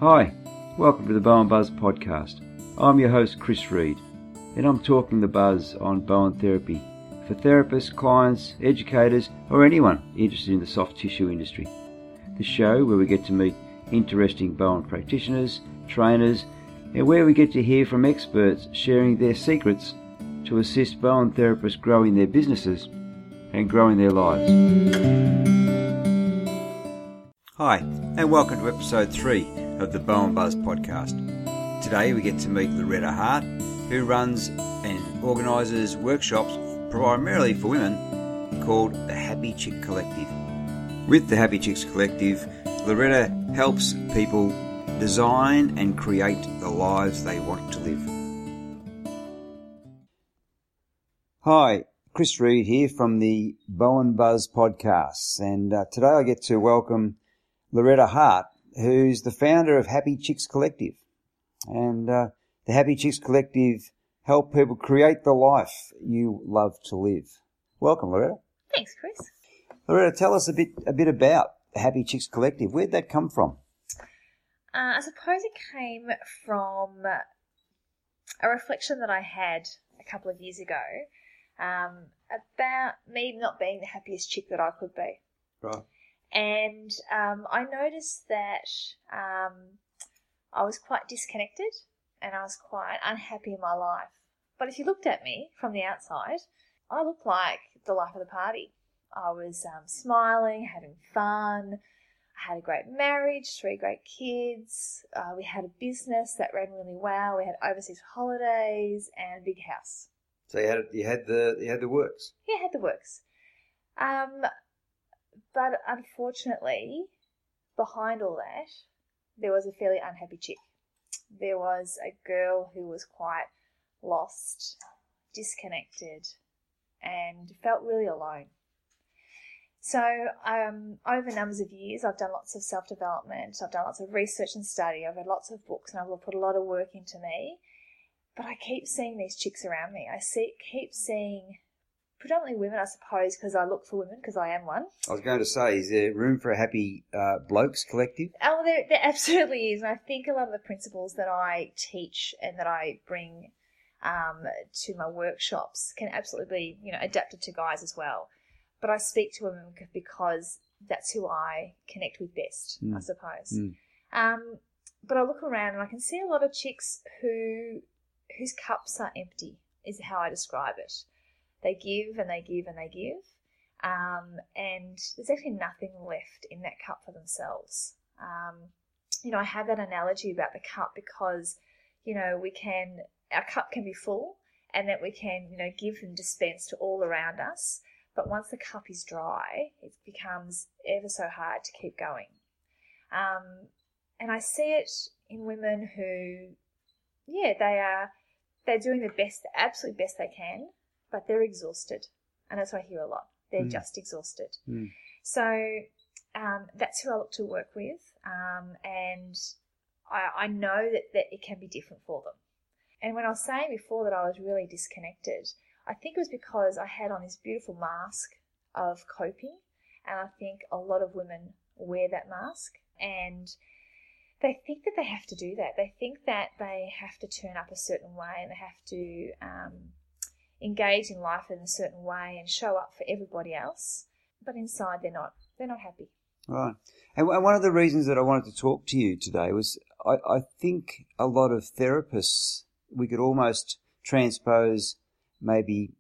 Hi, welcome to the Bowen Buzz podcast. I'm your host Chris Reed, and I'm talking the buzz on Bowen therapy for therapists, clients, educators, or anyone interested in the soft tissue industry. The show where we get to meet interesting Bowen practitioners, trainers, and where we get to hear from experts sharing their secrets to assist Bowen therapists growing their businesses and growing their lives. Hi, and welcome to episode 3 of the Bowen Buzz podcast. Today we get to meet Loretta Hart, who runs and organises workshops primarily for women called the Happy Chick Collective. With the Happy Chicks Collective, Loretta helps people design and create the lives they want to live. Hi, Chris Reed here from the Bowen Buzz podcast, and today I get to welcome Loretta Hart, who's the founder of Happy Chicks Collective. And the Happy Chicks Collective help people create the life you love to live. Welcome, Loretta. Thanks, Chris. Loretta, tell us a bit about the Happy Chicks Collective. Where'd that come from? I suppose it came from a reflection that I had a couple of years ago about me not being the happiest chick that I could be. Right. And I noticed that I was quite disconnected and I was quite unhappy in my life. But if you looked at me from the outside, I looked like the life of the party. I was smiling, having fun. I had a great marriage, 3 great kids. We had a business that ran really well. We had overseas holidays and a big house. So you had the works. Yeah, I had the works. But unfortunately, behind all that, there was a fairly unhappy chick. There was a girl who was quite lost, disconnected, and felt really alone. So over numbers of years, I've done lots of self-development. I've done lots of research and study. I've read lots of books, and I've put a lot of work into me. But I keep seeing these chicks around me. I keep seeing predominantly women, I suppose, because I look for women, because I am one. I was going to say, is there room for a Happy Blokes Collective? Oh, there absolutely is. And I think a lot of the principles that I teach and that I bring to my workshops can absolutely be, adapted to guys as well. But I speak to women because that's who I connect with best, I suppose. But I look around and I can see a lot of chicks whose cups are empty, is how I describe it. They give and they give and they give, and there's actually nothing left in that cup for themselves. I have that analogy about the cup because, our cup can be full and that we can, give and dispense to all around us. But once the cup is dry, it becomes ever so hard to keep going. And I see it in women who, they're doing the absolute best they can, but they're exhausted. And that's what I hear a lot. They're just exhausted. So that's who I look to work with. And I know that it can be different for them. And when I was saying before that I was really disconnected, I think it was because I had on this beautiful mask of coping. And I think a lot of women wear that mask. And they think that they have to do that. They think that they have to turn up a certain way and they have to engage in life in a certain way and show up for everybody else, but inside they're not happy. Right. And one of the reasons that I wanted to talk to you today was I think a lot of therapists, we could almost transpose maybe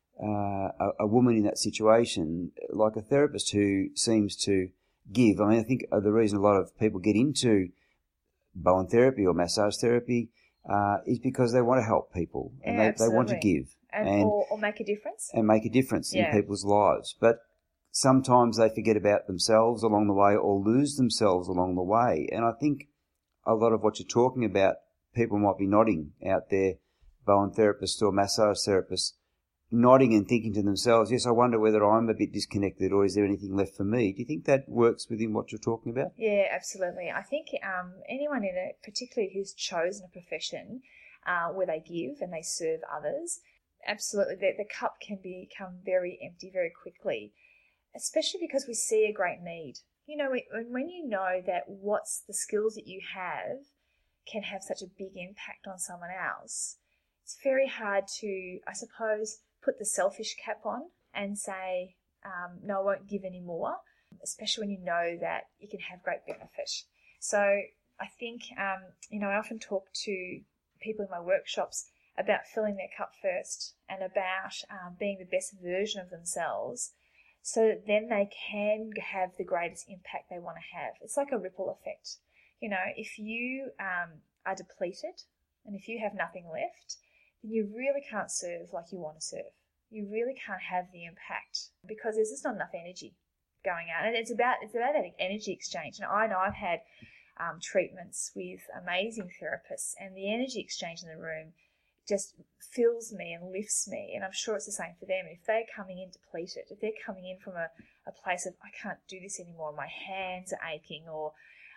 a woman in that situation like a therapist who seems to give. I mean, I think the reason a lot of people get into Bowen therapy or massage therapy is because they want to help people and they want to give. Or make a difference. And make a difference in people's lives. But sometimes they forget about themselves along the way or lose themselves along the way. And I think a lot of what you're talking about, people might be nodding out there, Bowen therapists or massage therapists, nodding and thinking to themselves, yes, I wonder whether I'm a bit disconnected or is there anything left for me? Do you think that works within what you're talking about? Yeah, absolutely. I think anyone in it, particularly who's chosen a profession where they give and they serve others, absolutely, the cup can become very empty very quickly, especially because we see a great need. you know, when you know that what's the skills that you have can have such a big impact on someone else, it's very hard to, I suppose, put the selfish cap on and say, no, I won't give any more, especially when you know that you can have great benefit. So I think, you know, I often talk to people in my workshops about filling their cup first and about being the best version of themselves, so that then they can have the greatest impact they want to have. It's like a ripple effect. You know, if you are depleted and if you have nothing left, then you really can't serve like you want to serve. You really can't have the impact because there's just not enough energy going out. And it's about that energy exchange. And I know I've had treatments with amazing therapists, and the energy exchange in the room just fills me and lifts me, and I'm sure it's the same for them. If they're coming in depleted, if they're coming in from a place of, I can't do this anymore, my hands are aching, or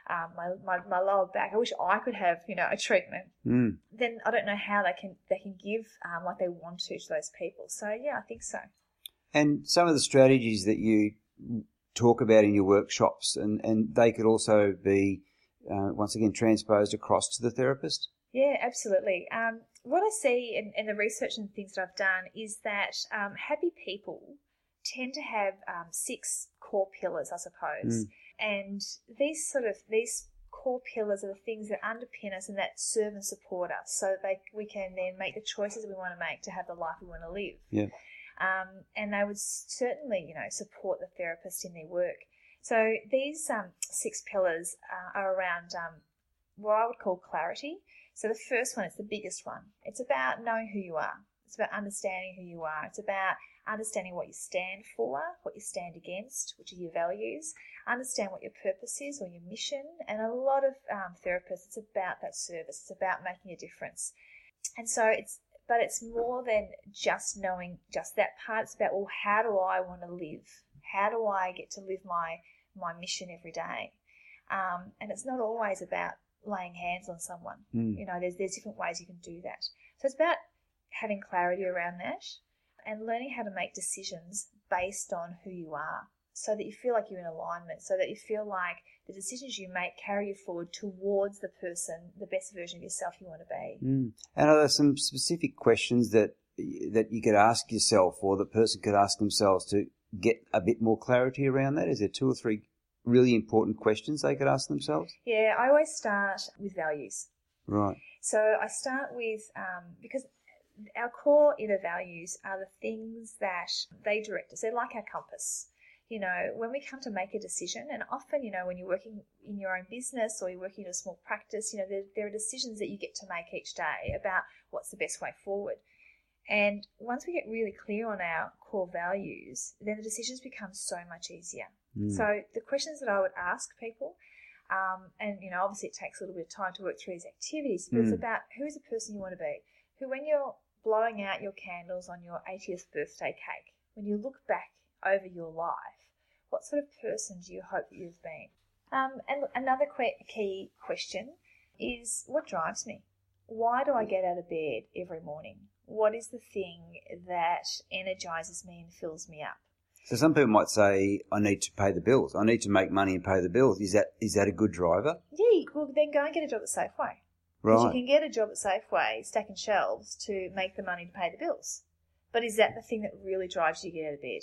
my lower back, I wish I could have, you know, a treatment, then I don't know how they can give like they want to those people. So yeah, I think so. And some of the strategies that you talk about in your workshops, and they could also be once again transposed across to the therapist? Yeah, absolutely. What I see in the research and things that I've done is that happy people tend to have 6 core pillars, I suppose. And these core pillars are the things that underpin us and that serve and support us, so that we can then make the choices we want to make to have the life we want to live. Yeah. And they would certainly, you know, support the therapist in their work. So these 6 pillars are around what I would call clarity. So the first one is the biggest one. It's about knowing who you are. It's about understanding who you are. It's about understanding what you stand for, what you stand against, which are your values, understand what your purpose is or your mission. And a lot of therapists, it's about that service. It's about making a difference. And so it's more than just knowing just that part. It's about, well, how do I want to live? How do I get to live my mission every day? And it's not always about laying hands on someone. You know, there's different ways you can do that. So it's about having clarity around that and learning how to make decisions based on who you are, so that you feel like you're in alignment, so that you feel like the decisions you make carry you forward towards the person, the best version of yourself you want to be. And are there some specific questions that you could ask yourself, or the person could ask themselves, to get a bit more clarity around that? Is there 2 or 3 really important questions they could ask themselves? Yeah, I always start with values. Right. So I start with, because our core inner values are the things that they direct us. They're like our compass. You know, when we come to make a decision, and often, you know, when you're working in your own business or you're working in a small practice, you know, there are decisions that you get to make each day about what's the best way forward. And once we get really clear on our core values, then the decisions become so much easier. So the questions that I would ask people, and, you know, obviously it takes a little bit of time to work through these activities, but it's about, who is the person you want to be? Who, when you're blowing out your candles on your 80th birthday cake, when you look back over your life, what sort of person do you hope that you've been? And another key question is, what drives me? Why do I get out of bed every morning? What is the thing that energizes me and fills me up? So some people might say, I need to pay the bills. I need to make money and pay the bills. Is that a good driver? Yeah, well, then go and get a job at Safeway. Because you can get a job at Safeway stacking shelves to make the money to pay the bills. But is that the thing that really drives you to get out of bed?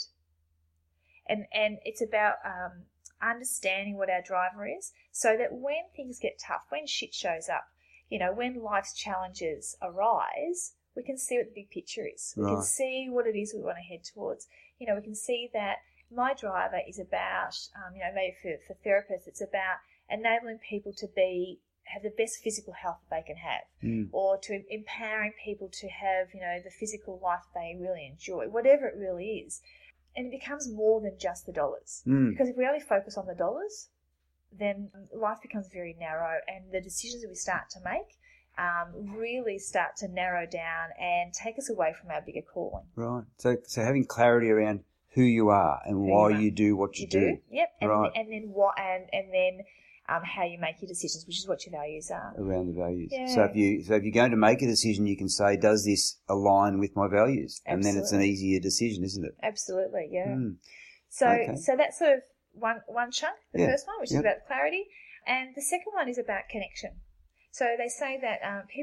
And it's about understanding what our driver is, so that when things get tough, when shit shows up, you know, when life's challenges arise, we can see what the big picture is. We can see what it is we want to head towards. You know, we can see that my driver is about, you know, maybe for therapists, it's about enabling people to have the best physical health that they can have, or to empowering people to have, you know, the physical life they really enjoy, whatever it really is. And it becomes more than just the dollars. Because if we only focus on the dollars, then life becomes very narrow, and the decisions that we start to make really start to narrow down and take us away from our bigger calling. Right. So having clarity around who you are and why you do what you do. Yep. And, right. And then what, and then how you make your decisions, which is what your values are. Around the values. Yeah. So if you're going to make a decision, you can say, does this align with my values? Absolutely. And then it's an easier decision, isn't it? Absolutely. Yeah. Mm. So Okay. so that's sort of one chunk, the Yeah. first one, which is Yep. about clarity, and the second one is about connection. So they say that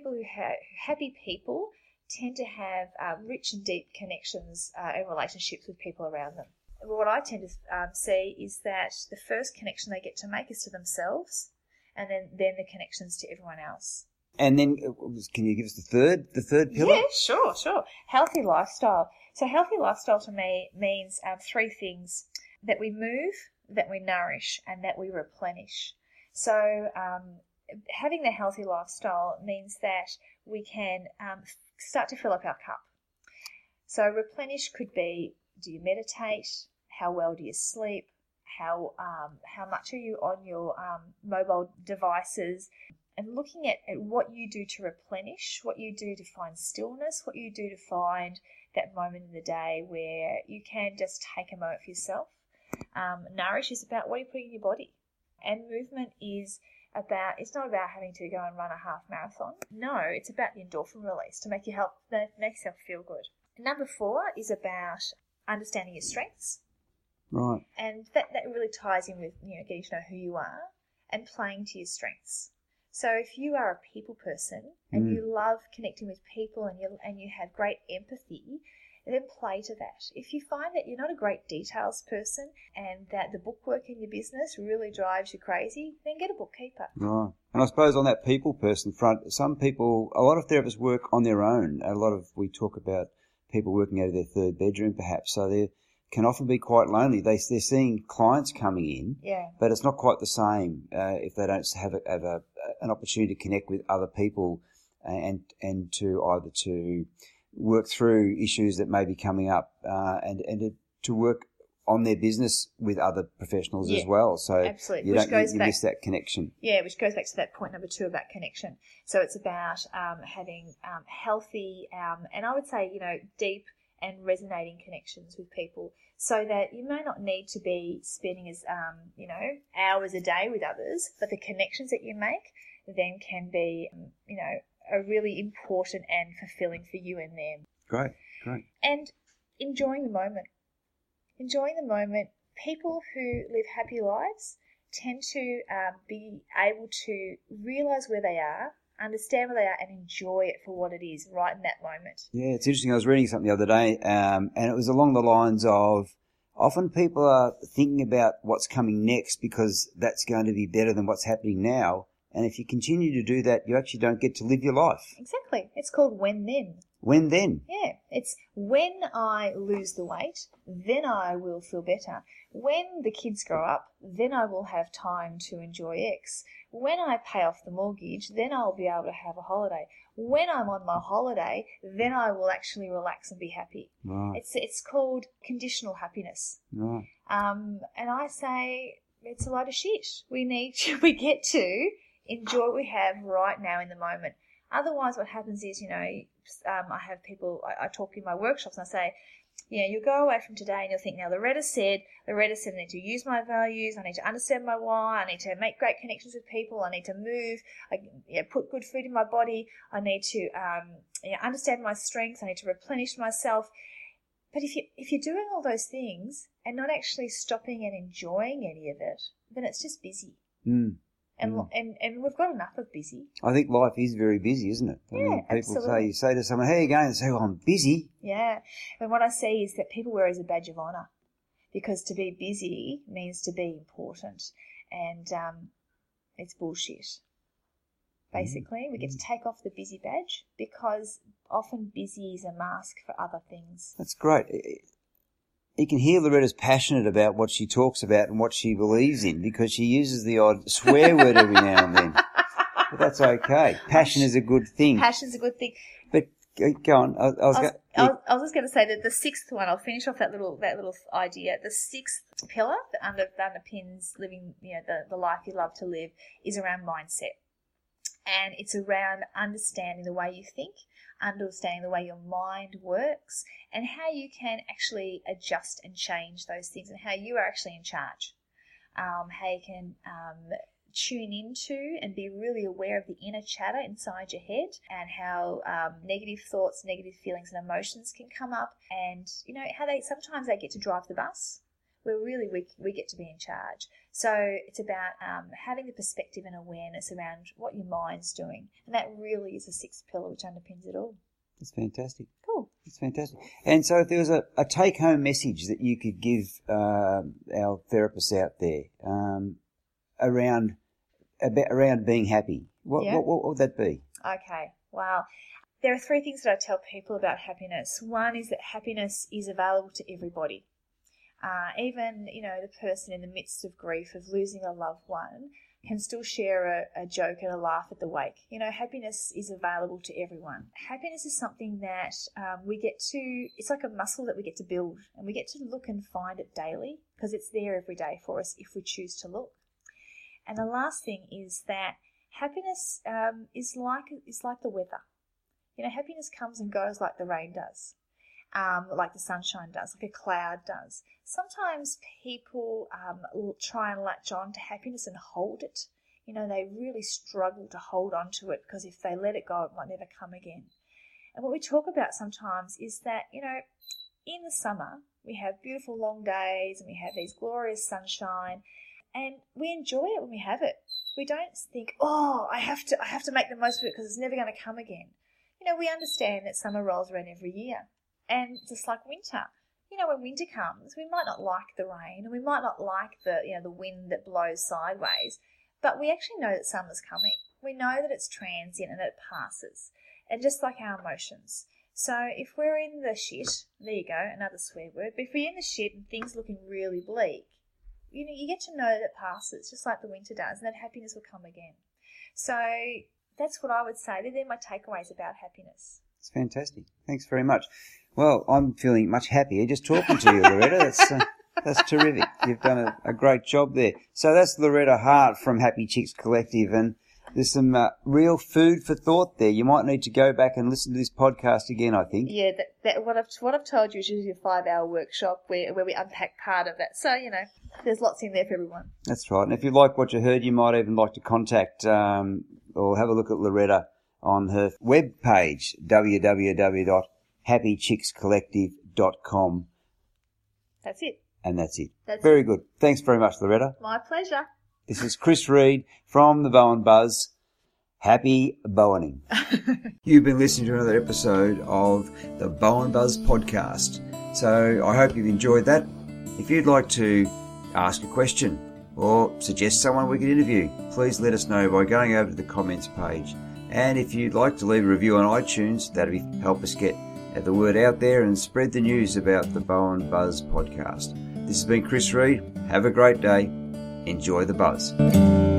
happy people tend to have rich and deep connections and relationships with people around them. What I tend to see is that the first connection they get to make is to themselves, and then the connections to everyone else. And then, can you give us the third pillar? Yeah, sure. Healthy lifestyle. So healthy lifestyle to me means three things: that we move, that we nourish, and that we replenish. So having the healthy lifestyle means that we can start to fill up our cup. So replenish could be, do you meditate? How well do you sleep? How much are you on your mobile devices? And looking at what you do to replenish, what you do to find stillness, what you do to find that moment in the day where you can just take a moment for yourself. Nourish is about what you put in your body. And movement is about, it's not about having to go and run a half marathon. No, it's about the endorphin release to make yourself feel good. Number 4 is about understanding your strengths. Right. And that really ties in with, getting to know who you are and playing to your strengths. So if you are a people person and you love connecting with people and you have great empathy, then play to that. If you find that you're not a great details person and that the bookwork in your business really drives you crazy, then get a bookkeeper. Right. And I suppose on that people person front, a lot of therapists work on their own. We talk about people working out of their third bedroom perhaps, so they can often be quite lonely. They're seeing clients coming in, but it's not quite the same if they don't have an opportunity to connect with other people and to either to work through issues that may be coming up and to work on their business with other professionals as well. So absolutely. you miss that connection. Yeah, which goes back to that point number 2 about connection. So it's about having healthy and I would say, deep and resonating connections with people, so that you may not need to be spending as hours a day with others, but the connections that you make then can be a really important and fulfilling for you and them. Great. And enjoying the moment. People who live happy lives tend to be able to realise where they are, understand where they are, and enjoy it for what it is right in that moment. Yeah, it's interesting. I was reading something the other day, and it was along the lines of often people are thinking about what's coming next because that's going to be better than what's happening now. And if you continue to do that, you actually don't get to live your life. Exactly. It's called when then. When then? Yeah. It's when I lose the weight, then I will feel better. When the kids grow up, then I will have time to enjoy X. When I pay off the mortgage, then I'll be able to have a holiday. When I'm on my holiday, then I will actually relax and be happy. Right. It's called conditional happiness. Right. And I say it's a load of shit. We get to enjoy what we have right now in the moment. Otherwise, what happens is, I have people, I talk in my workshops and I say, you'll go away from today and you'll think, now Loretta said I need to use my values, I need to understand my why, I need to make great connections with people, I need to move, put good food in my body, I need to understand my strengths, I need to replenish myself. But if you're doing all those things and not actually stopping and enjoying any of it, then it's just busy. And we've got enough of busy. I think life is very busy, isn't it? People absolutely. you say to someone, how are you going? They say, I'm busy. Yeah. And what I see is that people wear it as a badge of honour, because to be busy means to be important. And it's bullshit. Basically, we get to take off the busy badge because often busy is a mask for other things. That's great. You can hear Loretta's passionate about what she talks about and what she believes in, because she uses the odd swear word every now and then. But that's okay. Passion is a good thing. Passion's a good thing. But go on. I was just going to say that the 6th one, I'll finish off that little idea. The 6th pillar that underpins living, the life you love to live, is around mindset. And it's around understanding the way you think, understanding the way your mind works, and how you can actually adjust and change those things, and how you are actually in charge. How you can tune into and be really aware of the inner chatter inside your head, and how negative thoughts, negative feelings and emotions can come up, and how sometimes they get to drive the bus where really we get to be in charge. So it's about having the perspective and awareness around what your mind's doing. And that really is the sixth pillar which underpins it all. That's fantastic. Cool. That's fantastic. And so if there was a take-home message that you could give our therapists out there around being happy, what would that be? Okay, wow. There are three things that I tell people about happiness. One is that happiness is available to everybody. Even, the person in the midst of grief, of losing a loved one, can still share a joke and a laugh at the wake. Happiness is available to everyone. Happiness is something that it's like a muscle that we get to build, and we get to look and find it daily because it's there every day for us if we choose to look. And the last thing is that happiness is like the weather. Happiness comes and goes like the rain does. Like the sunshine does, like a cloud does. Sometimes people try and latch on to happiness and hold it. They really struggle to hold on to it because if they let it go, it might never come again. And what we talk about sometimes is that, in the summer, we have beautiful long days and we have these glorious sunshine and we enjoy it when we have it. We don't think, I have to make the most of it because it's never going to come again. We understand that summer rolls around every year. And just like winter, when winter comes, we might not like the rain and we might not like the wind that blows sideways, but we actually know that summer's coming. We know that it's transient and that it passes. And just like our emotions. So if we're in the shit, there you go, another swear word, but if we're in the shit and things looking really bleak, you get to know that it passes, just like the winter does, and that happiness will come again. So that's what I would say. They're my takeaways about happiness. It's fantastic. Thanks very much. Well, I'm feeling much happier just talking to you, Loretta. That's terrific. You've done a great job there. So that's Loretta Hart from Happy Chicks Collective, and there's some real food for thought there. You might need to go back and listen to this podcast again, I think. Yeah, what I've told you is usually a 5-hour workshop where we unpack part of that. So, there's lots in there for everyone. That's right. And if you like what you heard, you might even like to contact or have a look at Loretta on her webpage, www.happychickscollective.com. That's it. And that's it. Very good. Thanks very much, Loretta. My pleasure. This is Chris Reed from the Bowen Buzz. Happy Bowening. You've been listening to another episode of the Bowen Buzz podcast. So I hope you've enjoyed that. If you'd like to ask a question or suggest someone we could interview, please let us know by going over to the comments page. And if you'd like to leave a review on iTunes, that'll help us get the word out there and spread the news about the Bowen Buzz podcast. This has been Chris Reed. Have a great day. Enjoy the buzz.